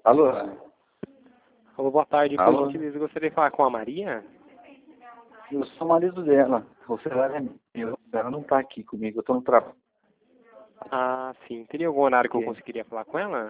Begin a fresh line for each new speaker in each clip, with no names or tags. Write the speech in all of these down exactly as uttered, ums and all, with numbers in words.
Alô?
Alô, boa tarde. Por
Alô?
gentileza, eu gostaria de falar com a Maria.
Eu sou o marido dela. O celular é meu. Ela não tá aqui comigo, eu tô no trabalho.
Ah, sim. Teria algum horário que eu
Ok.
conseguiria falar com ela?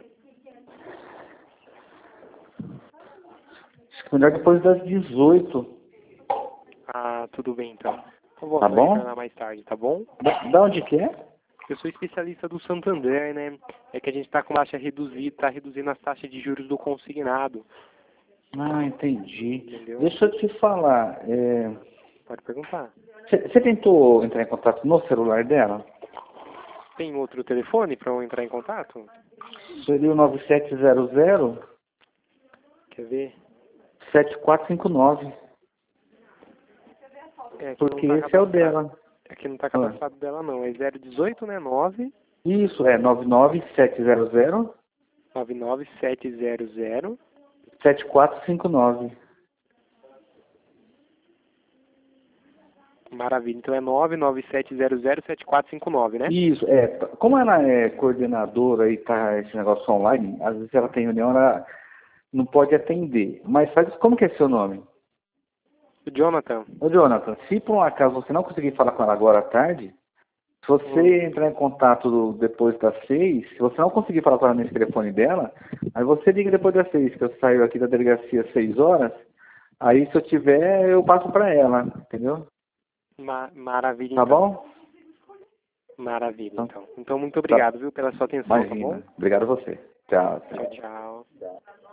Acho que melhor depois das dezoito.
Ah, tudo bem então. Eu vou
Tá bom?
retornar mais tarde, tá bom?
Da, da onde que é?
Eu sou especialista do Santander, né? É que a gente está com taxa reduzida, está reduzindo as taxas de juros do consignado,
Ah, entendi.
entendeu?
Deixa eu te falar.
Pode perguntar.
Você tentou entrar em contato no celular dela?
Tem outro telefone para eu entrar em contato?
Seria o nove sete zero zero,
Quer ver?
sete quatro cinco nove.
É, aqui não
Porque
está
esse é o
cadastrado.
dela.
Aqui não está cadastrado dela não. É zero dezoito, né? nove
Isso, é nove nove sete zero zero,
nove nove sete zero zero.
sete quatro cinco nove.
Maravilha. Então é nove nove sete zero zero sete quatro cinco nove, né?
Isso, é. Como ela é coordenadora e tá esse negócio online, às vezes ela tem reunião, ela não pode atender. Mas faz, como que é seu nome?
O Jonathan.
Ô, Jonathan, se por um acaso você não conseguir falar com ela agora à tarde, se você
Hum.
entrar em contato depois das seis, se você não conseguir falar com ela nesse telefone dela, aí você liga depois das seis, que eu saio aqui da delegacia às seis horas, aí se eu tiver, eu passo para ela, entendeu?
Ma maravilha,
Tá
então.
bom?
Maravilha,
Então,
então. Então, muito
tá.
obrigado, viu, pela sua atenção, tá bom?
Imagina. Obrigado a você. Tchau,
Tchau,
tchau.
tchau.
Tchau.